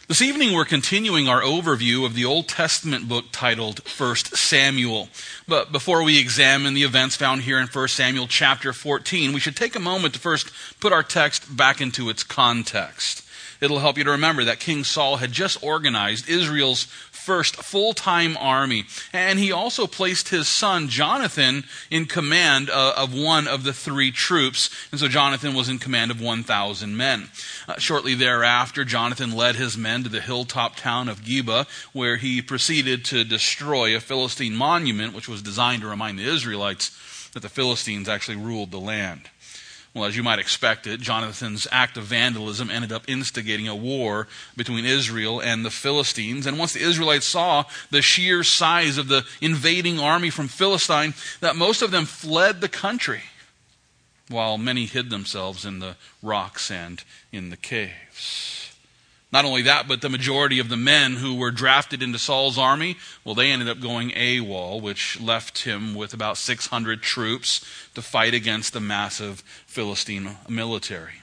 This evening we're continuing our overview of the Old Testament book titled 1 Samuel. But before we examine the events found here in 1 Samuel chapter 14, we should take a moment to first put our text back into its context. It'll help you to remember that King Saul had just organized Israel's first full-time army, and he also placed his son Jonathan in command of one of the three troops, and so Jonathan was in command of 1,000 men. Shortly thereafter, Jonathan led his men to the hilltop town of Geba, where he proceeded to destroy a Philistine monument, which was designed to remind the Israelites that the Philistines actually ruled the land. Well, as you might expect it, Jonathan's act of vandalism ended up instigating a war between Israel and the Philistines. And once the Israelites saw the sheer size of the invading army from Philistine, that most of them fled the country, while many hid themselves in the rocks and in the caves. Not only that, but the majority of the men who were drafted into Saul's army, well, they ended up going AWOL, which left him with about 600 troops to fight against the massive Philistine military.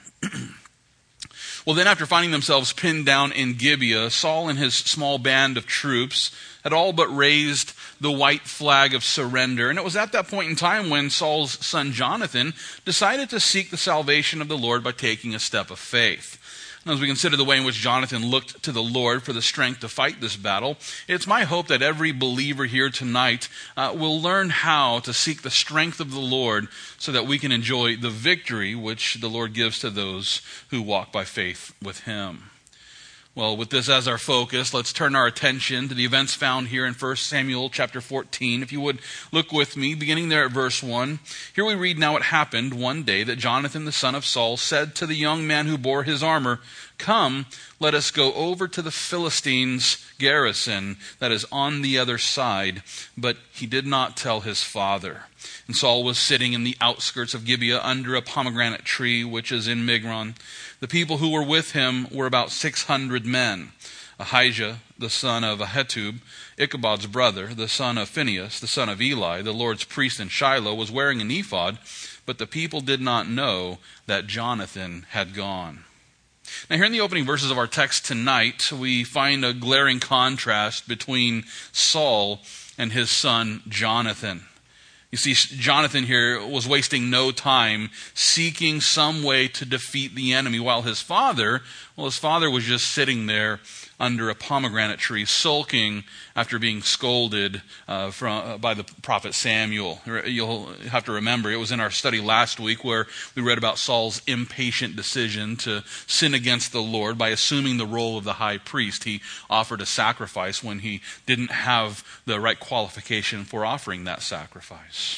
Well, then after finding themselves pinned down in Gibeah, Saul and his small band of troops had all but raised the white flag of surrender. And it was at that point in time when Saul's son Jonathan decided to seek the salvation of the Lord by taking a step of faith. As we consider the way in which Jonathan looked to the Lord for the strength to fight this battle, it's my hope that every believer here tonight will learn how to seek the strength of the Lord so that we can enjoy the victory which the Lord gives to those who walk by faith with Him. Well, with this as our focus, let's turn our attention to the events found here in 1 Samuel chapter 14. If you would look with me, beginning there at verse 1. Here we read, "Now it happened one day that Jonathan the son of Saul said to the young man who bore his armor, 'Come, let us go over to the Philistines' garrison that is on the other side.' But he did not tell his father. And Saul was sitting in the outskirts of Gibeah under a pomegranate tree, which is in Migron. The people who were with him were about 600 men. Ahijah, the son of Ahitub, Ichabod's brother, the son of Phinehas, the son of Eli, the Lord's priest in Shiloh, was wearing an ephod, but the people did not know that Jonathan had gone." Now, here in the opening verses of our text tonight, we find a glaring contrast between Saul and his son Jonathan. You see, Jonathan here was wasting no time seeking some way to defeat the enemy, while his father was just sitting there under a pomegranate tree, sulking after being scolded by the prophet Samuel. You'll have to remember, it was in our study last week where we read about Saul's impatient decision to sin against the Lord by assuming the role of the high priest. He offered a sacrifice when he didn't have the right qualification for offering that sacrifice.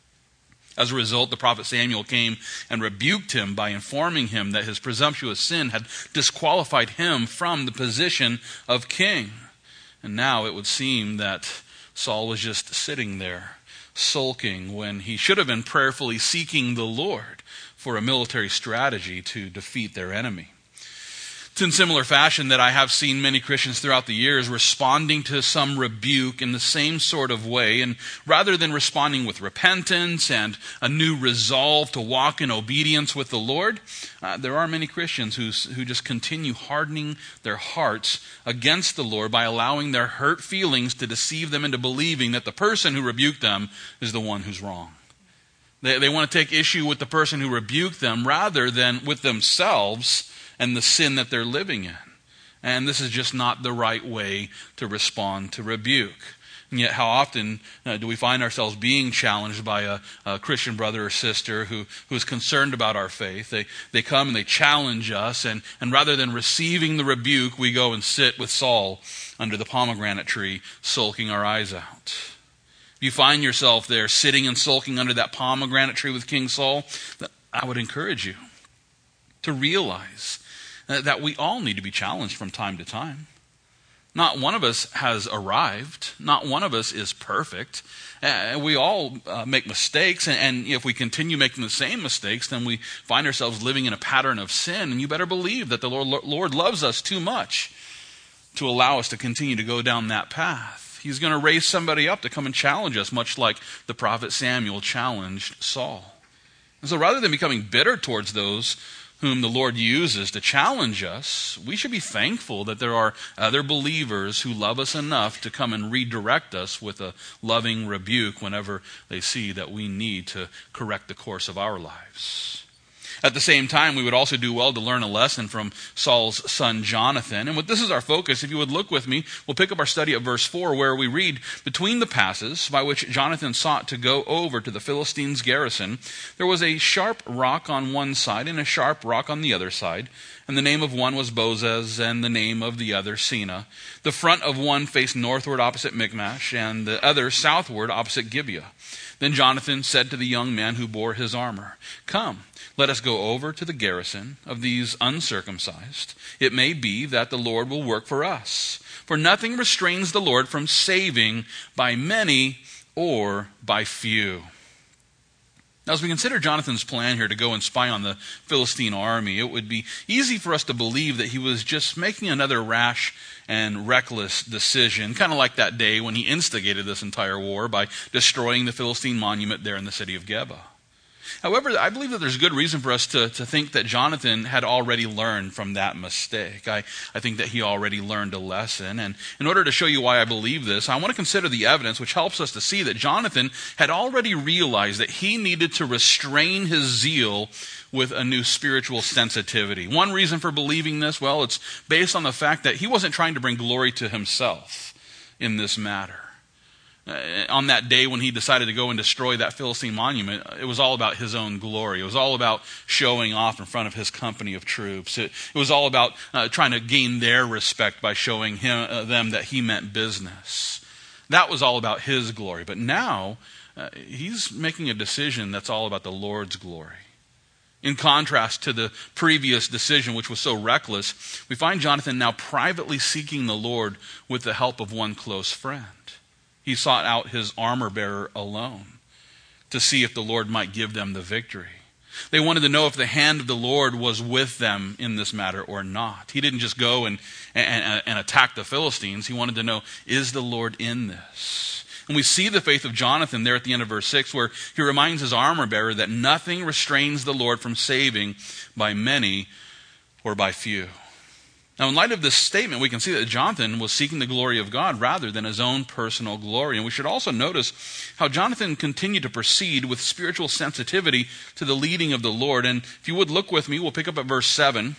As a result, the prophet Samuel came and rebuked him by informing him that his presumptuous sin had disqualified him from the position of king. And now it would seem that Saul was just sitting there, sulking, when he should have been prayerfully seeking the Lord for a military strategy to defeat their enemy. It's in similar fashion that I have seen many Christians throughout the years responding to some rebuke in the same sort of way, and rather than responding with repentance and a new resolve to walk in obedience with the Lord, there are many Christians who just continue hardening their hearts against the Lord by allowing their hurt feelings to deceive them into believing that the person who rebuked them is the one who's wrong. They want to take issue with the person who rebuked them rather than with themselves and the sin that they're living in. And this is just not the right way to respond to rebuke. And yet how often do we find ourselves being challenged by a Christian brother or sister who is concerned about our faith? They come and they challenge us, and rather than receiving the rebuke, we go and sit with Saul under the pomegranate tree, sulking our eyes out. If you find yourself there sitting and sulking under that pomegranate tree with King Saul, then I would encourage you to realize that we all need to be challenged from time to time. Not one of us has arrived. Not one of us is perfect. We all make mistakes, and if we continue making the same mistakes, then we find ourselves living in a pattern of sin, and you better believe that the Lord loves us too much to allow us to continue to go down that path. He's going to raise somebody up to come and challenge us, much like the prophet Samuel challenged Saul. And so rather than becoming bitter towards those whom the Lord uses to challenge us, we should be thankful that there are other believers who love us enough to come and redirect us with a loving rebuke whenever they see that we need to correct the course of our lives. At the same time, we would also do well to learn a lesson from Saul's son Jonathan. And this is our focus. If you would look with me, we'll pick up our study at verse 4, where we read, "Between the passes by which Jonathan sought to go over to the Philistines' garrison, there was a sharp rock on one side and a sharp rock on the other side. And the name of one was Bozez, and the name of the other Sina. The front of one faced northward opposite Michmash, and the other southward opposite Gibeah. Then Jonathan said to the young man who bore his armor, 'Come, let us go over to the garrison of these uncircumcised. It may be that the Lord will work for us. For nothing restrains the Lord from saving by many or by few.'" Now, as we consider Jonathan's plan here to go and spy on the Philistine army, it would be easy for us to believe that he was just making another rash and reckless decision, kind of like that day when he instigated this entire war by destroying the Philistine monument there in the city of Geba. However, I believe that there's good reason for us to think that Jonathan had already learned from that mistake. I think that he already learned a lesson. And in order to show you why I believe this, I want to consider the evidence which helps us to see that Jonathan had already realized that he needed to restrain his zeal with a new spiritual sensitivity. One reason for believing this, well, it's based on the fact that he wasn't trying to bring glory to himself in this matter. On that day when he decided to go and destroy that Philistine monument, it was all about his own glory. It was all about showing off in front of his company of troops. It was all about trying to gain their respect by showing them that he meant business. That was all about his glory. But now, he's making a decision that's all about the Lord's glory. In contrast to the previous decision, which was so reckless, we find Jonathan now privately seeking the Lord with the help of one close friend. He sought out his armor bearer alone to see if the Lord might give them the victory. They wanted to know if the hand of the Lord was with them in this matter or not. He didn't just go and attack the Philistines. He wanted to know, is the Lord in this? And we see the faith of Jonathan there at the end of verse 6, where he reminds his armor bearer that nothing restrains the Lord from saving by many or by few. Now, in light of this statement, we can see that Jonathan was seeking the glory of God rather than his own personal glory. And we should also notice how Jonathan continued to proceed with spiritual sensitivity to the leading of the Lord. And if you would look with me, we'll pick up at verse 7.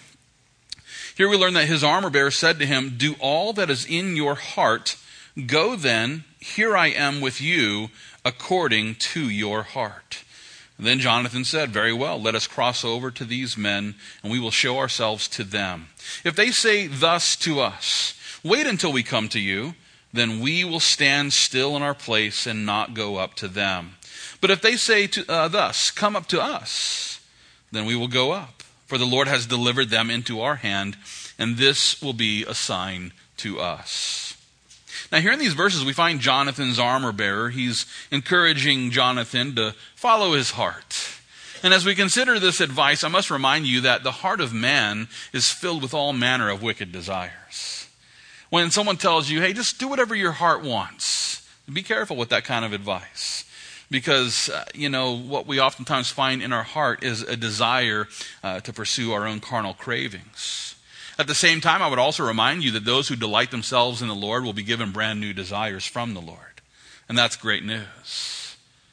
Here we learn that his armor bearer said to him, "Do all that is in your heart. Go then, here I am with you, according to your heart." Then Jonathan said, "Very well, let us cross over to these men, and we will show ourselves to them. If they say thus to us, 'Wait until we come to you,' then we will stand still in our place and not go up to them. But if they say thus, 'Come up to us,' then we will go up. For the Lord has delivered them into our hand, and this will be a sign to us." Now, here in these verses, we find Jonathan's armor bearer. He's encouraging Jonathan to follow his heart. And as we consider this advice, I must remind you that the heart of man is filled with all manner of wicked desires. When someone tells you, "Hey, just do whatever your heart wants," be careful with that kind of advice. Because, what we oftentimes find in our heart is a desire to pursue our own carnal cravings. At the same time, I would also remind you that those who delight themselves in the Lord will be given brand new desires from the Lord. And that's great news.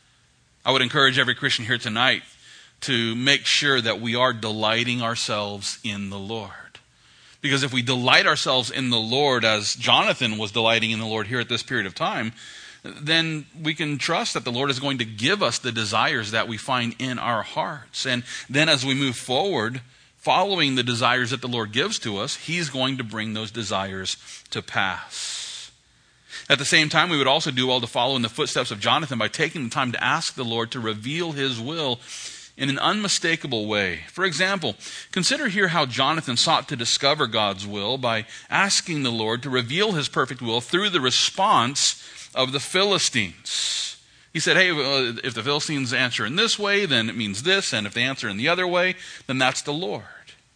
I would encourage every Christian here tonight to make sure that we are delighting ourselves in the Lord. Because if we delight ourselves in the Lord, as Jonathan was delighting in the Lord here at this period of time, then we can trust that the Lord is going to give us the desires that we find in our hearts. And then as we move forward, following the desires that the Lord gives to us, He's going to bring those desires to pass. At the same time, we would also do well to follow in the footsteps of Jonathan by taking the time to ask the Lord to reveal His will in an unmistakable way. For example, consider here how Jonathan sought to discover God's will by asking the Lord to reveal His perfect will through the response of the Philistines. He said, "Hey, if the Philistines answer in this way, then it means this, and if they answer in the other way, then that's the Lord."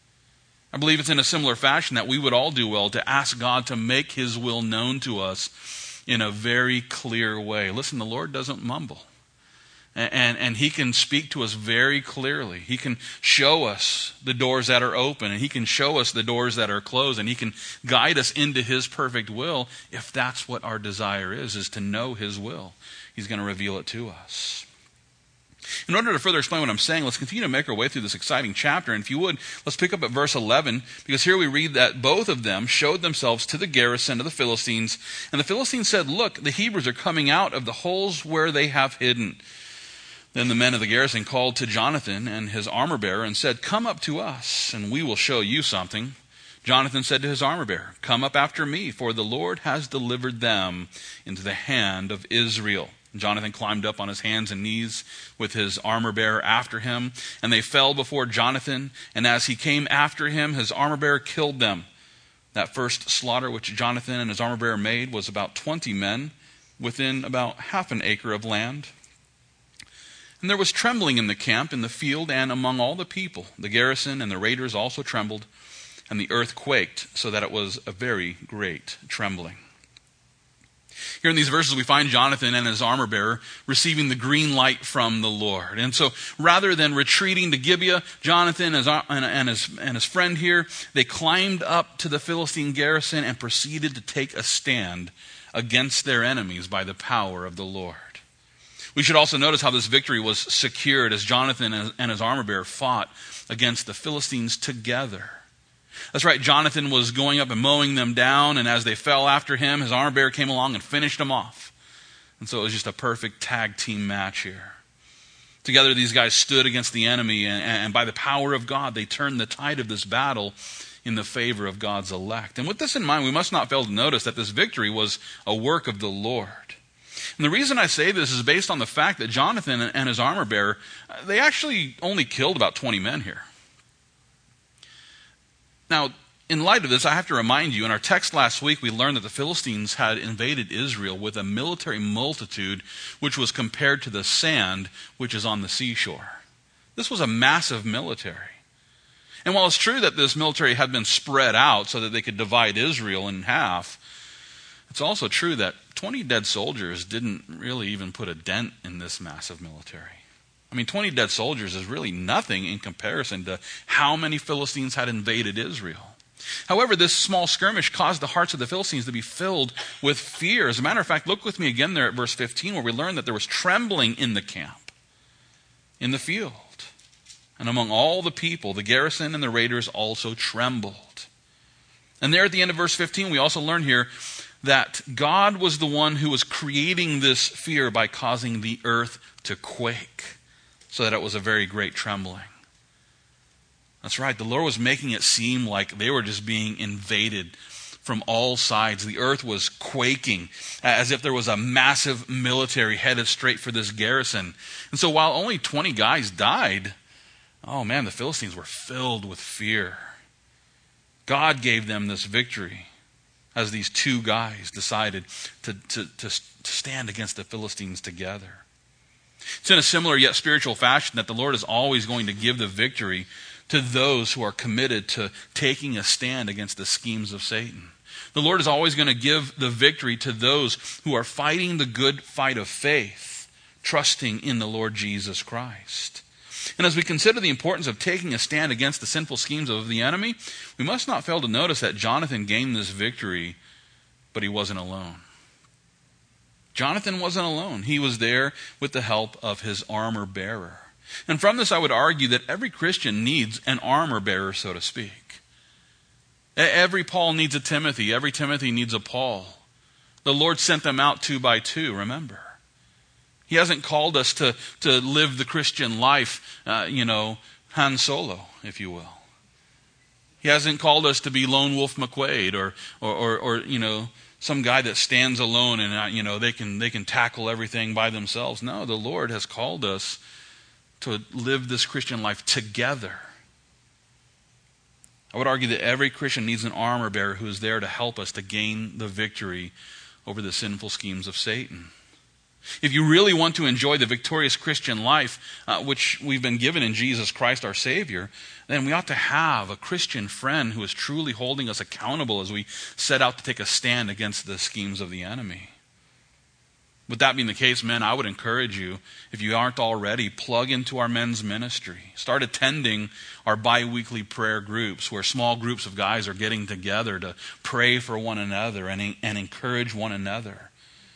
I believe it's in a similar fashion that we would all do well to ask God to make His will known to us in a very clear way. Listen, the Lord doesn't mumble. And he can speak to us very clearly. He can show us the doors that are open, and he can show us the doors that are closed, and he can guide us into his perfect will if that's what our desire is to know his will. He's going to reveal it to us. In order to further explain what I'm saying, let's continue to make our way through this exciting chapter. And if you would, let's pick up at verse 11, because here we read that both of them showed themselves to the garrison of the Philistines. And the Philistines said, "Look, the Hebrews are coming out of the holes where they have hidden." Then the men of the garrison called to Jonathan and his armor-bearer and said, "Come up to us, and we will show you something." Jonathan said to his armor-bearer, "Come up after me, for the Lord has delivered them into the hand of Israel." Jonathan climbed up on his hands and knees with his armor-bearer after him, and they fell before Jonathan, and as he came after him, his armor-bearer killed them. That first slaughter which Jonathan and his armor-bearer made was about 20 men within about half an acre of land. And there was trembling in the camp, in the field, and among all the people. The garrison and the raiders also trembled, and the earth quaked, so that it was a very great trembling. Here in these verses, we find Jonathan and his armor-bearer receiving the green light from the Lord. And so rather than retreating to Gibeah, Jonathan and his friend here, they climbed up to the Philistine garrison and proceeded to take a stand against their enemies by the power of the Lord. We should also notice how this victory was secured as Jonathan and his armor-bearer fought against the Philistines together. That's right, Jonathan was going up and mowing them down, and as they fell after him, his armor-bearer came along and finished them off. And so it was just a perfect tag team match here. Together, these guys stood against the enemy, and by the power of God, they turned the tide of this battle in the favor of God's elect. And with this in mind, we must not fail to notice that this victory was a work of the Lord. And the reason I say this is based on the fact that Jonathan and his armor-bearer, they actually only killed about 20 men here. Now, in light of this, I have to remind you, in our text last week, we learned that the Philistines had invaded Israel with a military multitude which was compared to the sand which is on the seashore. This was a massive military. And while it's true that this military had been spread out so that they could divide Israel in half, it's also true that 20 dead soldiers didn't really even put a dent in this massive military. I mean, 20 dead soldiers is really nothing in comparison to how many Philistines had invaded Israel. However, this small skirmish caused the hearts of the Philistines to be filled with fear. As a matter of fact, look with me again there at verse 15, where we learn that there was trembling in the camp, in the field. And among all the people, the garrison and the raiders also trembled. And there at the end of verse 15, we also learn here that God was the one who was creating this fear by causing the earth to quake, so that it was a very great trembling. That's right, the Lord was making it seem like they were just being invaded from all sides. The earth was quaking as if there was a massive military headed straight for this garrison. And so while only 20 guys died, oh man, the Philistines were filled with fear. God gave them this victory as these two guys decided to stand against the Philistines together. It's in a similar yet spiritual fashion that the Lord is always going to give the victory to those who are committed to taking a stand against the schemes of Satan. The Lord is always going to give the victory to those who are fighting the good fight of faith, trusting in the Lord Jesus Christ. And as we consider the importance of taking a stand against the sinful schemes of the enemy, we must not fail to notice that Jonathan gained this victory, but he wasn't alone. Jonathan wasn't alone. He was there with the help of his armor bearer. And from this, I would argue that every Christian needs an armor bearer, so to speak. Every Paul needs a Timothy. Every Timothy needs a Paul. The Lord sent them out 2 by 2, remember. He hasn't called us to live the Christian life, Han Solo, if you will. He hasn't called us to be Lone Wolf McQuaid or some guy that stands alone and they can tackle everything by themselves. No, the Lord has called us to live this Christian life together. I would argue that every Christian needs an armor bearer who is there to help us to gain the victory over the sinful schemes of Satan. If you really want to enjoy the victorious Christian life, which we've been given in Jesus Christ our Savior, then we ought to have a Christian friend who is truly holding us accountable as we set out to take a stand against the schemes of the enemy. With that being the case, men, I would encourage you, if you aren't already, plug into our men's ministry. Start attending our bi-weekly prayer groups where small groups of guys are getting together to pray for one another and encourage one another.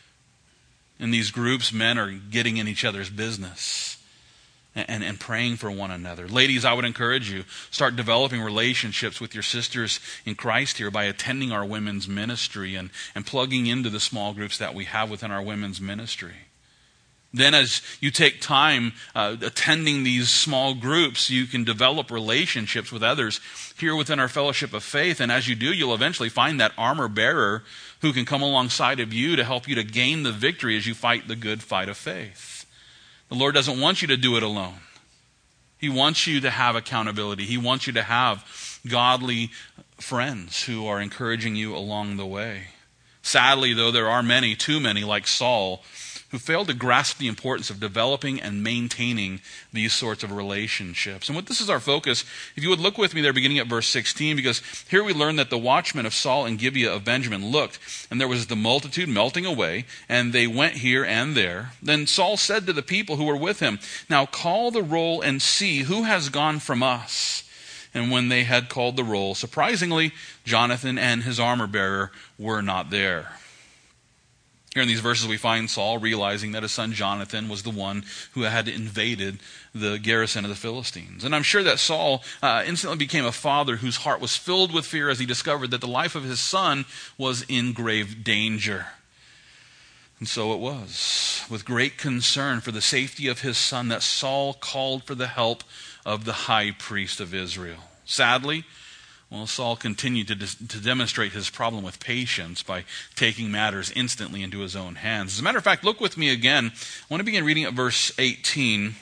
In these groups, men are getting in each other's business and praying for one another. Ladies, I would encourage you, start developing relationships with your sisters in Christ here by attending our women's ministry and plugging into the small groups that we have within our women's ministry. Then as you take time attending these small groups, you can develop relationships with others here within our fellowship of faith. And as you do, you'll eventually find that armor bearer who can come alongside of you to help you to gain the victory as you fight the good fight of faith. The Lord doesn't want you to do it alone. He wants you to have accountability. He wants you to have godly friends who are encouraging you along the way. Sadly, though, there are many, too many, like Saul, who fail to grasp the importance of developing and maintaining these sorts of relationships. And what this is our focus, if you would look with me there beginning at verse 16, because here we learn that the watchmen of Saul and Gibeah of Benjamin looked, and there was the multitude melting away, and they went here and there. Then Saul said to the people who were with him, "Now call the roll and see who has gone from us." And when they had called the roll, surprisingly, Jonathan and his armor bearer were not there. Here in these verses we find Saul realizing that his son Jonathan was the one who had invaded the garrison of the Philistines. And I'm sure that Saul instantly became a father whose heart was filled with fear as he discovered that the life of his son was in grave danger. And so it was, with great concern for the safety of his son, that Saul called for the help of the high priest of Israel. Sadly, Saul continued to demonstrate his problem with patience by taking matters instantly into his own hands. As a matter of fact, look with me again. I want to begin reading at verse 18.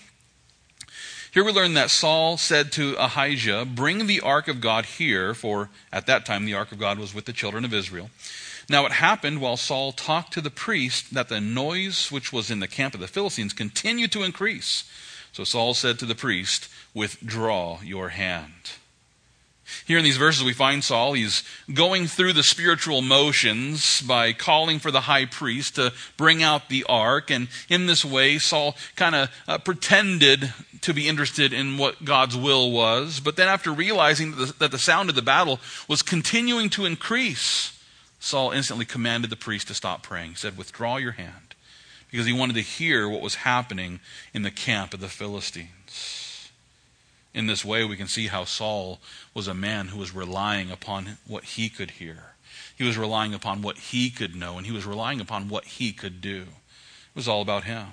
Here we learn that Saul said to Ahijah, "Bring the ark of God here," for at that time the ark of God was with the children of Israel. Now it happened while Saul talked to the priest that the noise which was in the camp of the Philistines continued to increase. So Saul said to the priest, "Withdraw your hand." Here in these verses we find Saul, he's going through the spiritual motions by calling for the high priest to bring out the ark. And in this way, Saul kind of pretended to be interested in what God's will was. But then after realizing that the sound of the battle was continuing to increase, Saul instantly commanded the priest to stop praying. He said, "Withdraw your hand," because he wanted to hear what was happening in the camp of the Philistines. In this way, we can see how Saul was a man who was relying upon what he could hear. He was relying upon what he could know, and he was relying upon what he could do. It was all about him.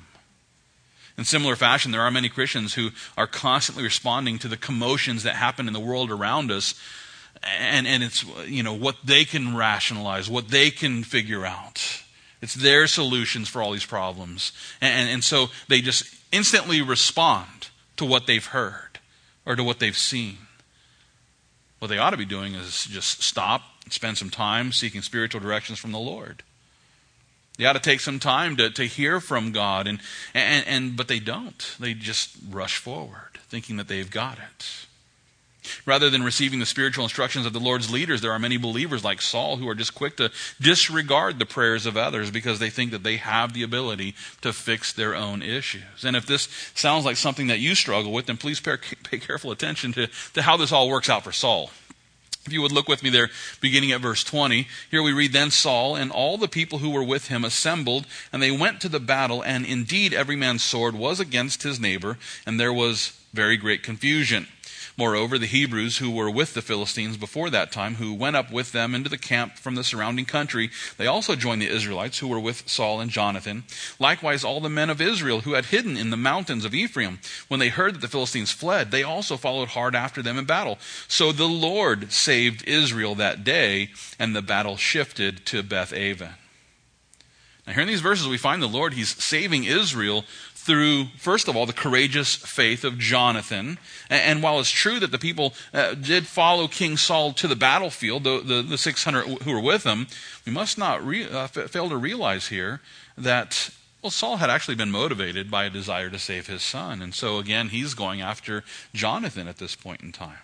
In similar fashion, there are many Christians who are constantly responding to the commotions that happen in the world around us, and it's what they can rationalize, what they can figure out. It's their solutions for all these problems. And so they just instantly respond to what they've heard or to what they've seen. What they ought to be doing is just stop and spend some time seeking spiritual directions from the Lord. They ought to take some time to hear from God, but they don't. They just rush forward, thinking that they've got it. Rather than receiving the spiritual instructions of the Lord's leaders, there are many believers like Saul who are just quick to disregard the prayers of others because they think that they have the ability to fix their own issues. And if this sounds like something that you struggle with, then please pay careful attention to how this all works out for Saul. If you would look with me there, beginning at verse 20, here we read, "Then Saul and all the people who were with him assembled, and they went to the battle, and indeed every man's sword was against his neighbor, and there was very great confusion. Moreover, the Hebrews who were with the Philistines before that time, who went up with them into the camp from the surrounding country, they also joined the Israelites who were with Saul and Jonathan. Likewise, all the men of Israel who had hidden in the mountains of Ephraim, when they heard that the Philistines fled, they also followed hard after them in battle. So the Lord saved Israel that day, and the battle shifted to Beth-aven." Now here in these verses we find the Lord, he's saving Israel through, first of all, the courageous faith of Jonathan. And while it's true that the people did follow King Saul to the battlefield, the 600 who were with him, we must not fail to realize here that, Saul had actually been motivated by a desire to save his son. And so again, he's going after Jonathan at this point in time.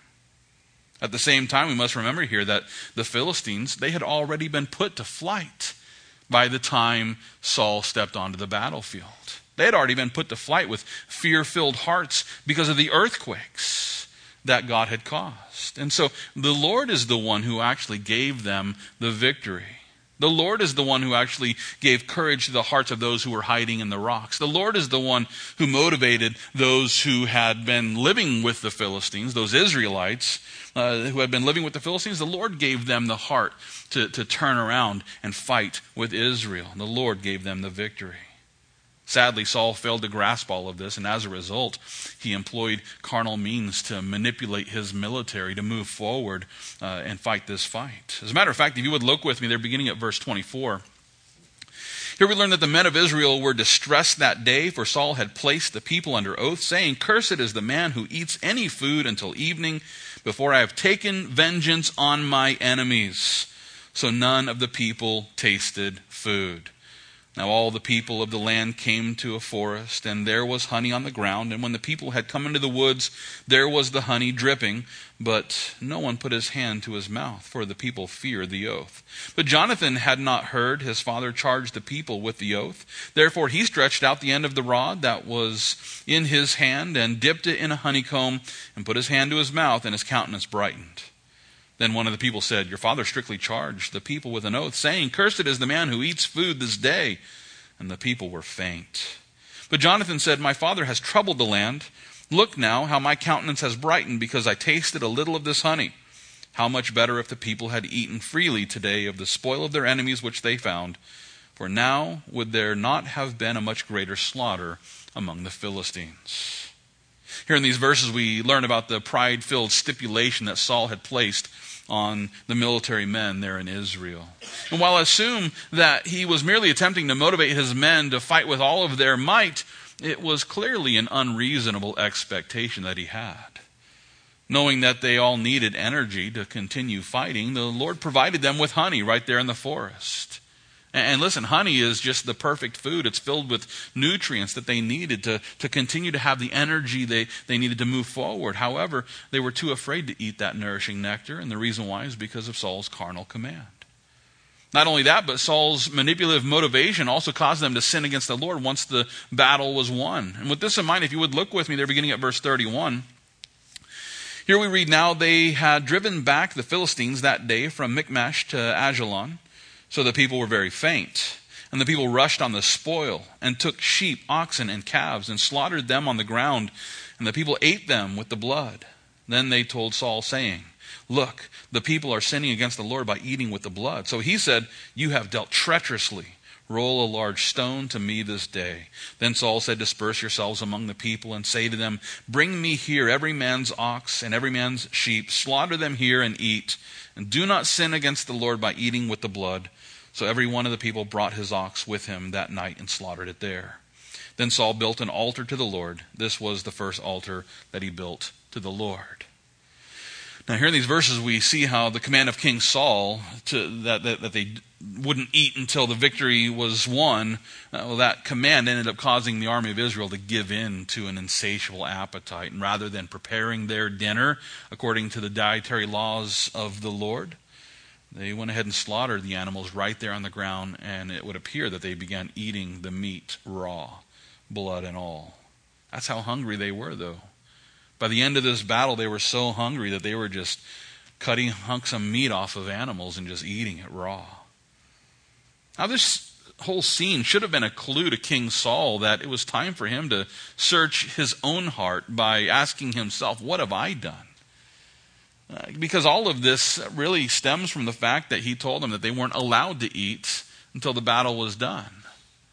At the same time, we must remember here that the Philistines, they had already been put to flight by the time Saul stepped onto the battlefield. They had already been put to flight with fear-filled hearts because of the earthquakes that God had caused. And so the Lord is the one who actually gave them the victory. The Lord is the one who actually gave courage to the hearts of those who were hiding in the rocks. The Lord is the one who motivated those who had been living with the Philistines, those Israelites who had been living with the Philistines. The Lord gave them the heart to turn around and fight with Israel. The Lord gave them the victory. Sadly, Saul failed to grasp all of this, and as a result, he employed carnal means to manipulate his military to move forward and fight this fight. As a matter of fact, if you would look with me, they're beginning at verse 24. Here we learn that the men of Israel were distressed that day, for Saul had placed the people under oath, saying, "Cursed is the man who eats any food until evening, before I have taken vengeance on my enemies." So none of the people tasted food. Now all the people of the land came to a forest, and there was honey on the ground. And when the people had come into the woods, there was the honey dripping, but no one put his hand to his mouth, for the people feared the oath. But Jonathan had not heard his father charge the people with the oath. Therefore he stretched out the end of the rod that was in his hand, and dipped it in a honeycomb, and put his hand to his mouth, and his countenance brightened. Then one of the people said, "Your father strictly charged the people with an oath, saying, 'Cursed is the man who eats food this day.' And the people were faint. But Jonathan said, 'My father has troubled the land. Look now how my countenance has brightened, because I tasted a little of this honey. How much better if the people had eaten freely today of the spoil of their enemies which they found. For now would there not have been a much greater slaughter among the Philistines.'" Here in these verses we learn about the pride-filled stipulation that Saul had placed on the military men there in Israel. And while I assume that he was merely attempting to motivate his men to fight with all of their might, it was clearly an unreasonable expectation that he had. Knowing that they all needed energy to continue fighting, the Lord provided them with honey right there in the forest. And listen, honey is just the perfect food. It's filled with nutrients that they needed to continue to have the energy they needed to move forward. However, they were too afraid to eat that nourishing nectar, and the reason why is because of Saul's carnal command. Not only that, but Saul's manipulative motivation also caused them to sin against the Lord once the battle was won. And with this in mind, if you would look with me, they're beginning at verse 31. Here we read, "Now they had driven back the Philistines that day from Michmash to Ajalon. So the people were very faint, and the people rushed on the spoil, and took sheep, oxen, and calves, and slaughtered them on the ground, and the people ate them with the blood. Then they told Saul, saying, 'Look, the people are sinning against the Lord by eating with the blood.' So he said, 'You have dealt treacherously. Roll a large stone to me this day.' Then Saul said, 'Disperse yourselves among the people, and say to them, Bring me here every man's ox and every man's sheep. Slaughter them here and eat. And do not sin against the Lord by eating with the blood.' So every one of the people brought his ox with him that night and slaughtered it there. Then Saul built an altar to the Lord. This was the first altar that he built to the Lord." Now here in these verses we see how the command of King Saul that they wouldn't eat until the victory was won, that command ended up causing the army of Israel to give in to an insatiable appetite. And rather than preparing their dinner according to the dietary laws of the Lord, they went ahead and slaughtered the animals right there on the ground, and it would appear that they began eating the meat raw, blood and all. That's how hungry they were, though. By the end of this battle, they were so hungry that they were just cutting hunks of meat off of animals and just eating it raw. Now, this whole scene should have been a clue to King Saul that it was time for him to search his own heart by asking himself, "What have I done?" Because all of this really stems from the fact that he told them that they weren't allowed to eat until the battle was done.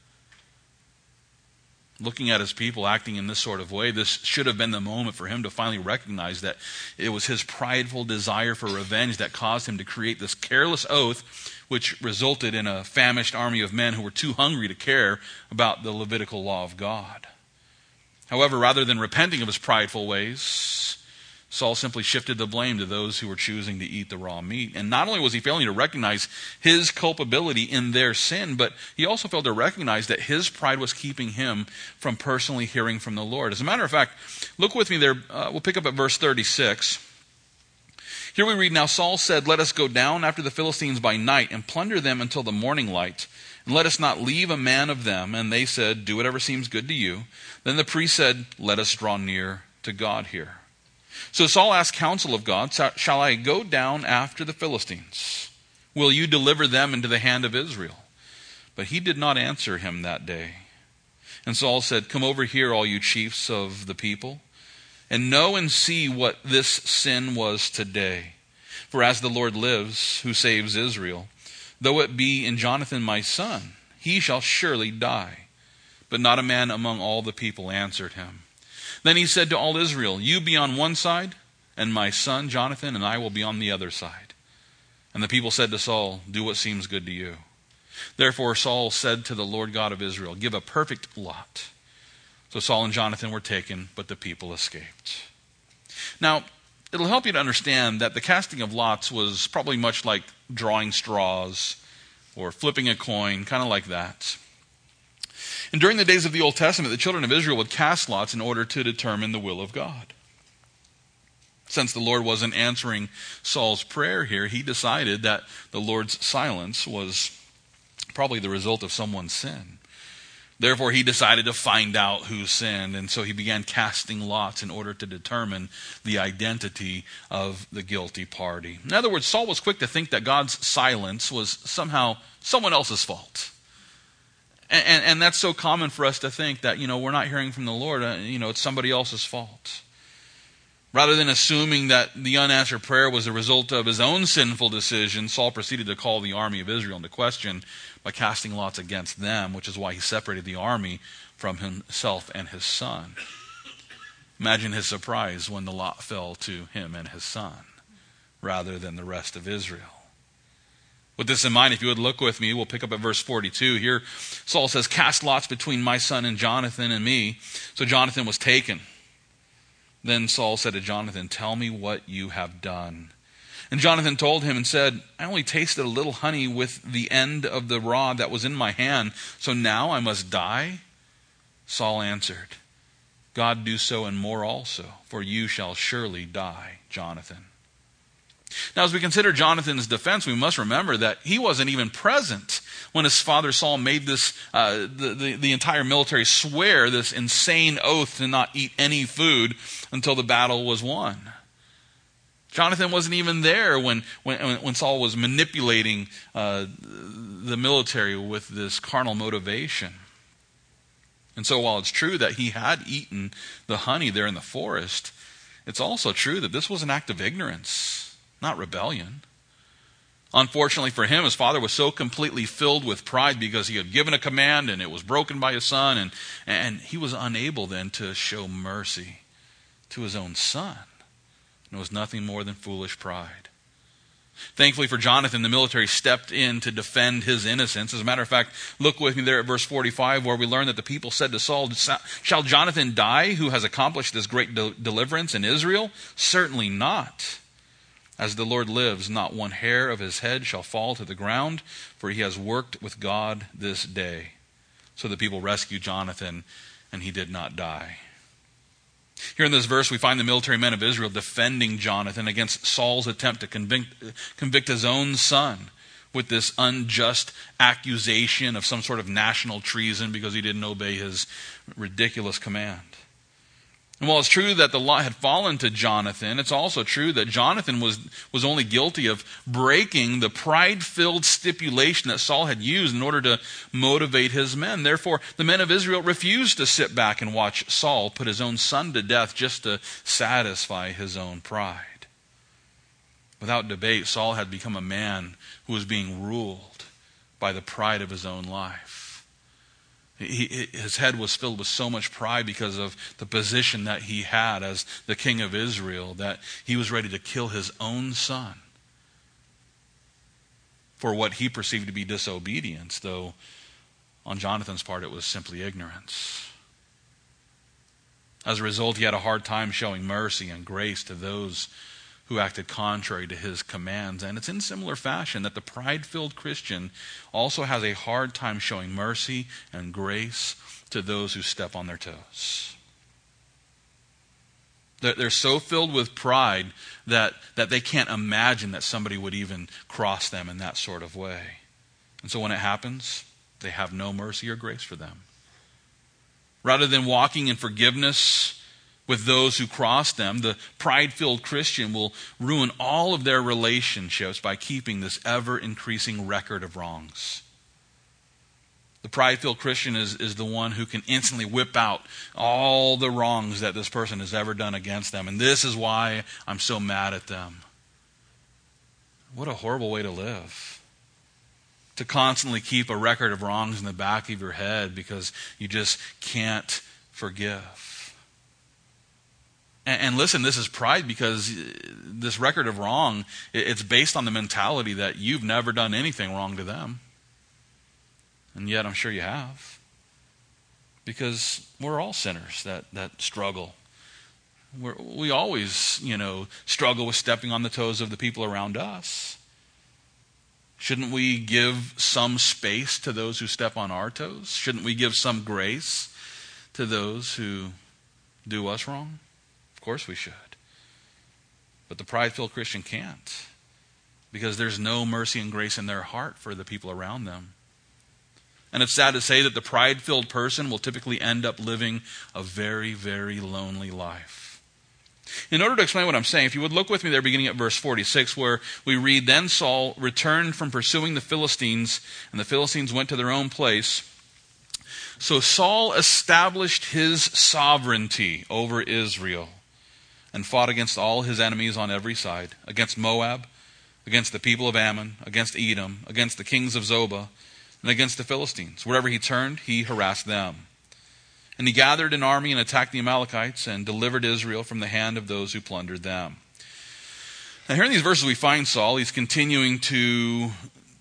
Looking at his people acting in this sort of way, this should have been the moment for him to finally recognize that it was his prideful desire for revenge that caused him to create this careless oath, which resulted in a famished army of men who were too hungry to care about the Levitical law of God. However, rather than repenting of his prideful ways, Saul simply shifted the blame to those who were choosing to eat the raw meat. And not only was he failing to recognize his culpability in their sin, but he also failed to recognize that his pride was keeping him from personally hearing from the Lord. As a matter of fact, look with me there. We'll pick up at verse 36. Here we read, "Now Saul said, 'Let us go down after the Philistines by night and plunder them until the morning light. and let us not leave a man of them. And they said, do whatever seems good to you. Then the priest said, let us draw near to God here. So Saul asked counsel of God, shall I go down after the Philistines? Will you deliver them into the hand of Israel? But he did not answer him that day. And Saul said, come over here, all you chiefs of the people, and know and see what this sin was today. For as the Lord lives, who saves Israel, though it be in Jonathan my son, he shall surely die. But not a man among all the people answered him. Then he said to all Israel, you be on one side, and my son Jonathan and I will be on the other side. And the people said to Saul, do what seems good to you. Therefore Saul said to the Lord God of Israel, give a perfect lot. So Saul and Jonathan were taken, but the people escaped. Now, it'll help you to understand that the casting of lots was probably much like drawing straws or flipping a coin, kind of like that. And during the days of the Old Testament, the children of Israel would cast lots in order to determine the will of God. Since the Lord wasn't answering Saul's prayer here, he decided that the Lord's silence was probably the result of someone's sin. Therefore, he decided to find out who sinned, and so he began casting lots in order to determine the identity of the guilty party. In other words, Saul was quick to think that God's silence was somehow someone else's fault. And that's so common for us to think that, we're not hearing from the Lord, it's somebody else's fault. Rather than assuming that the unanswered prayer was the result of his own sinful decision, Saul proceeded to call the army of Israel into question by casting lots against them, which is why he separated the army from himself and his son. Imagine his surprise when the lot fell to him and his son, rather than the rest of Israel. With this in mind, if you would look with me, we'll pick up at verse 42. Here, Saul says, cast lots between my son and Jonathan and me. So Jonathan was taken. Then Saul said to Jonathan, tell me what you have done. And Jonathan told him and said, I only tasted a little honey with the end of the rod that was in my hand, so now I must die? Saul answered, God do so and more also, for you shall surely die, Jonathan. Now, as we consider Jonathan's defense, we must remember that he wasn't even present when his father Saul made this, the entire military swear this insane oath to not eat any food until the battle was won. Jonathan wasn't even there when Saul was manipulating the military with this carnal motivation. And so while it's true that he had eaten the honey there in the forest, it's also true that this was an act of ignorance, not rebellion. Unfortunately for him, his father was so completely filled with pride because he had given a command and it was broken by his son, and he was unable then to show mercy to his own son. And it was nothing more than foolish pride. Thankfully for Jonathan, the military stepped in to defend his innocence. As a matter of fact, look with me there at verse 45, where we learn that the people said to Saul, shall Jonathan die who has accomplished this great deliverance in Israel? Certainly not. As the Lord lives, not one hair of his head shall fall to the ground, for he has worked with God this day. So the people rescued Jonathan, and he did not die. Here in this verse, we find the military men of Israel defending Jonathan against Saul's attempt to convict his own son with this unjust accusation of some sort of national treason because he didn't obey his ridiculous command. And while it's true that the lot had fallen to Jonathan, it's also true that Jonathan was only guilty of breaking the pride-filled stipulation that Saul had used in order to motivate his men. Therefore, the men of Israel refused to sit back and watch Saul put his own son to death just to satisfy his own pride. Without debate, Saul had become a man who was being ruled by the pride of his own life. His head was filled with so much pride because of the position that he had as the king of Israel that he was ready to kill his own son for what he perceived to be disobedience, though on Jonathan's part it was simply ignorance. As a result, he had a hard time showing mercy and grace to those who acted contrary to his commands. And it's in similar fashion that the pride-filled Christian also has a hard time showing mercy and grace to those who step on their toes. They're so filled with pride that they can't imagine that somebody would even cross them in that sort of way. And so when it happens, they have no mercy or grace for them. Rather than walking in forgiveness with those who cross them, the pride-filled Christian will ruin all of their relationships by keeping this ever-increasing record of wrongs. The pride-filled Christian is the one who can instantly whip out all the wrongs that this person has ever done against them. And this is why I'm so mad at them. What a horrible way to live. To constantly keep a record of wrongs in the back of your head because you just can't forgive. And listen, this is pride because this record of wrong, it's based on the mentality that you've never done anything wrong to them. And yet I'm sure you have. Because we're all sinners that struggle. We always, struggle with stepping on the toes of the people around us. Shouldn't we give some space to those who step on our toes? Shouldn't we give some grace to those who do us wrong? Of course we should. But the pride-filled Christian can't. Because there's no mercy and grace in their heart for the people around them. And it's sad to say that the pride-filled person will typically end up living a very, very lonely life. In order to explain what I'm saying, if you would look with me there beginning at verse 46, where we read, "Then Saul returned from pursuing the Philistines, and the Philistines went to their own place. So Saul established his sovereignty over Israel and fought against all his enemies on every side, against Moab, against the people of Ammon, against Edom, against the kings of Zobah, and against the Philistines. Wherever he turned, he harassed them. And he gathered an army and attacked the Amalekites and delivered Israel from the hand of those who plundered them." Now here in these verses we find Saul. He's continuing to,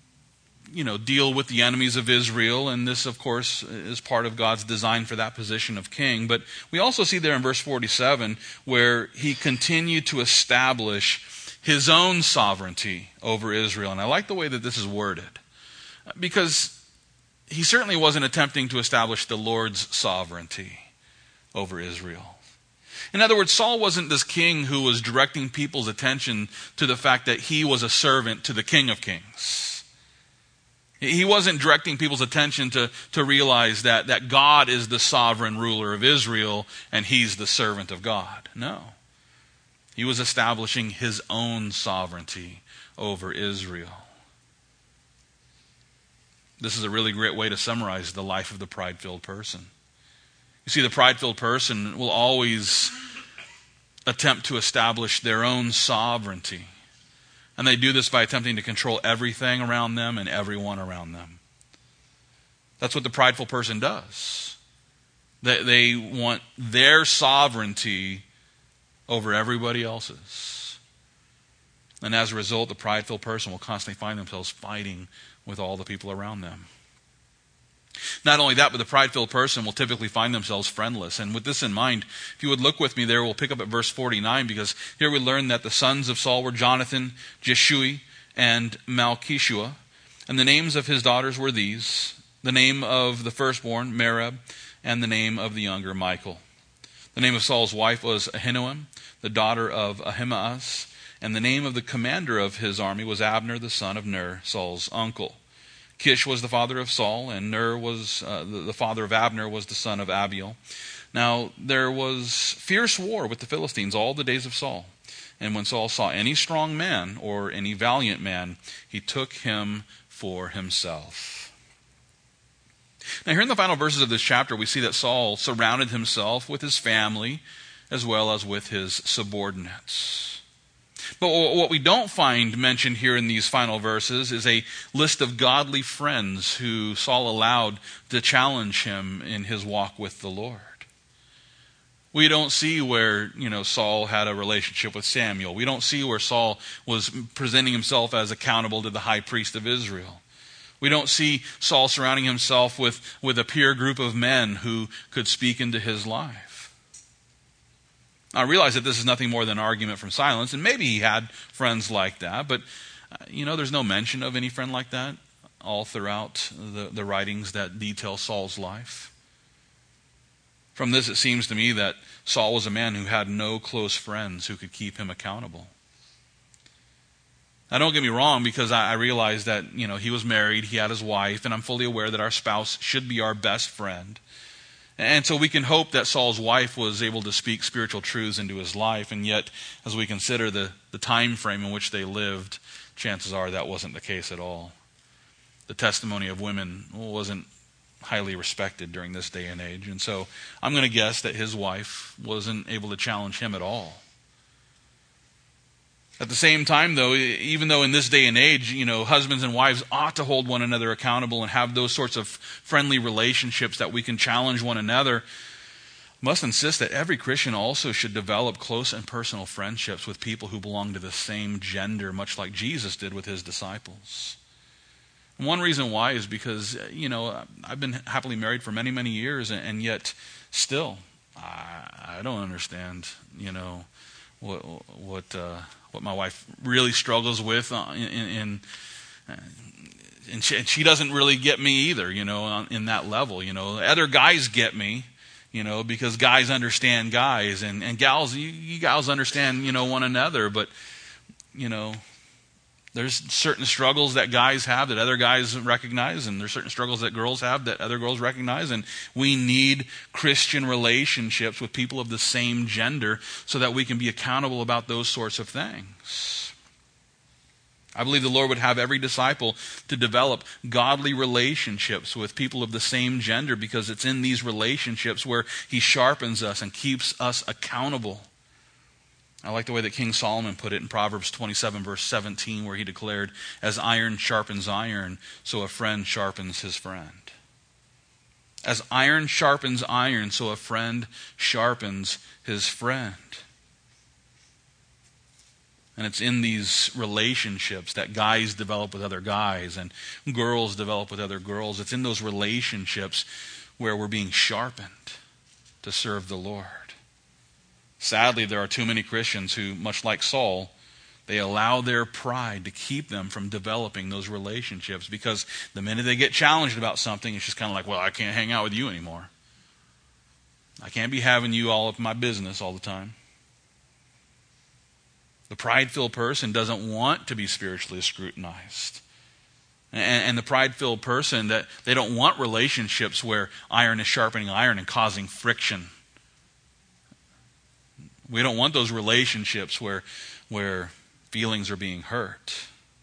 deal with the enemies of Israel. And this, of course, is part of God's design for that position of king. But we also see there in verse 47 where he continued to establish his own sovereignty over Israel. And I like the way that this is worded. Because he certainly wasn't attempting to establish the Lord's sovereignty over Israel. In other words, Saul wasn't this king who was directing people's attention to the fact that he was a servant to the King of Kings. He wasn't directing people's attention to realize that God is the sovereign ruler of Israel and he's the servant of God. No. He was establishing his own sovereignty over Israel. This is a really great way to summarize the life of the pride-filled person. You see, the pride-filled person will always attempt to establish their own sovereignty. And they do this by attempting to control everything around them and everyone around them. That's what the prideful person does. They want their sovereignty over everybody else's. And as a result, the prideful person will constantly find themselves fighting with all the people around them. Not only that, but the pride-filled person will typically find themselves friendless. And with this in mind, if you would look with me there, we'll pick up at verse 49, because here we learn that the sons of Saul were Jonathan, Jeshui, and Malchishua. And the names of his daughters were these: the name of the firstborn, Merab, and the name of the younger, Michal. The name of Saul's wife was Ahinoam, the daughter of Ahimaaz. And the name of the commander of his army was Abner, the son of Ner, Saul's uncle. Kish was the father of Saul, and Ner was the father of Abner, was the son of Abiel. Now there was fierce war with the Philistines all the days of Saul. And when Saul saw any strong man or any valiant man, he took him for himself. Now here in the final verses of this chapter, we see that Saul surrounded himself with his family as well as with his subordinates. But what we don't find mentioned here in these final verses is a list of godly friends who Saul allowed to challenge him in his walk with the Lord. We don't see where, Saul had a relationship with Samuel. We don't see where Saul was presenting himself as accountable to the high priest of Israel. We don't see Saul surrounding himself with a peer group of men who could speak into his life. I realize that this is nothing more than an argument from silence, and maybe he had friends like that, but there's no mention of any friend like that all throughout the writings that detail Saul's life. From this, it seems to me that Saul was a man who had no close friends who could keep him accountable. Now, don't get me wrong, because I realize that, he was married, he had his wife, and I'm fully aware that our spouse should be our best friend. And so we can hope that Saul's wife was able to speak spiritual truths into his life, and yet, as we consider the time frame in which they lived, chances are that wasn't the case at all. The testimony of women wasn't highly respected during this day and age, and so I'm going to guess that his wife wasn't able to challenge him at all. At the same time, though, even though in this day and age, husbands and wives ought to hold one another accountable and have those sorts of friendly relationships that we can challenge one another, must insist that every Christian also should develop close and personal friendships with people who belong to the same gender, much like Jesus did with his disciples. And one reason why is because, I've been happily married for many, many years, and yet still, I don't understand, what my wife really struggles with, and she doesn't really get me either, in that level. Other guys get me, because guys understand guys, and gals, you gals understand, one another, but, there's certain struggles that guys have that other guys recognize, and there's certain struggles that girls have that other girls recognize, and we need Christian relationships with people of the same gender so that we can be accountable about those sorts of things. I believe the Lord would have every disciple to develop godly relationships with people of the same gender, because it's in these relationships where He sharpens us and keeps us accountable. I like the way that King Solomon put it in Proverbs 27, verse 17, where he declared, "As iron sharpens iron, so a friend sharpens his friend." As iron sharpens iron, so a friend sharpens his friend. And it's in these relationships that guys develop with other guys and girls develop with other girls. It's in those relationships where we're being sharpened to serve the Lord. Sadly, there are too many Christians who, much like Saul, they allow their pride to keep them from developing those relationships, because the minute they get challenged about something, it's just kind of like, well, I can't hang out with you anymore. I can't be having you all up in my business all the time. The pride-filled person doesn't want to be spiritually scrutinized. And the pride-filled person, that they don't want relationships where iron is sharpening iron and causing friction. We don't want those relationships where feelings are being hurt.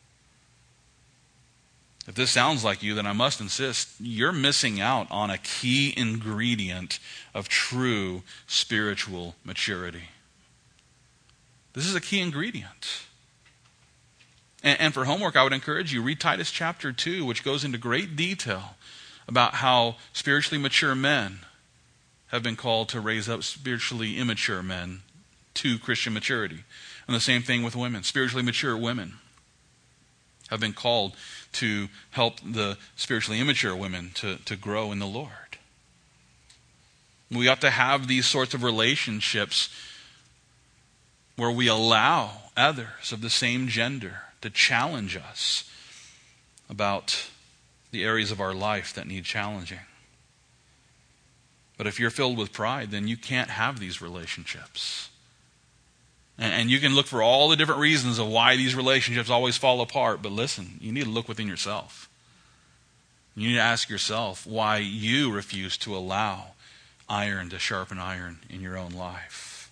If this sounds like you, then I must insist, you're missing out on a key ingredient of true spiritual maturity. This is a key ingredient. And for homework, I would encourage you, read Titus chapter 2, which goes into great detail about how spiritually mature men have been called to raise up spiritually immature men to Christian maturity. And the same thing with women. Spiritually mature women have been called to help the spiritually immature women to grow in the Lord. We ought to have these sorts of relationships where we allow others of the same gender to challenge us about the areas of our life that need challenging. But if you're filled with pride, then you can't have these relationships. And you can look for all the different reasons of why these relationships always fall apart. But listen, you need to look within yourself. You need to ask yourself why you refuse to allow iron to sharpen iron in your own life.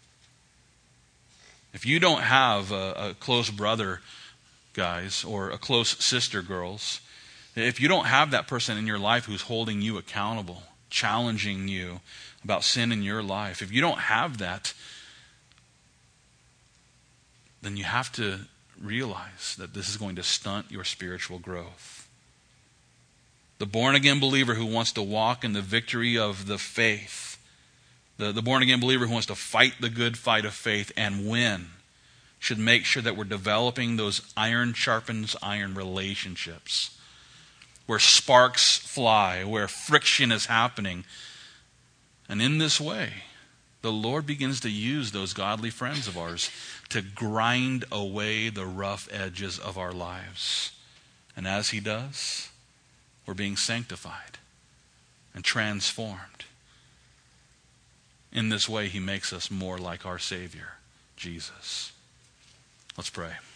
If you don't have a close brother, guys, or a close sister, girls, if you don't have that person in your life who's holding you accountable, challenging you about sin in your life, if you don't have that, then you have to realize that this is going to stunt your spiritual growth. The born-again believer who wants to walk in the victory of the faith, the born-again believer who wants to fight the good fight of faith and win, should make sure that we're developing those iron sharpens iron relationships, where sparks fly, where friction is happening. And in this way, the Lord begins to use those godly friends of ours to grind away the rough edges of our lives. And as He does, we're being sanctified and transformed. In this way, He makes us more like our Savior, Jesus. Let's pray.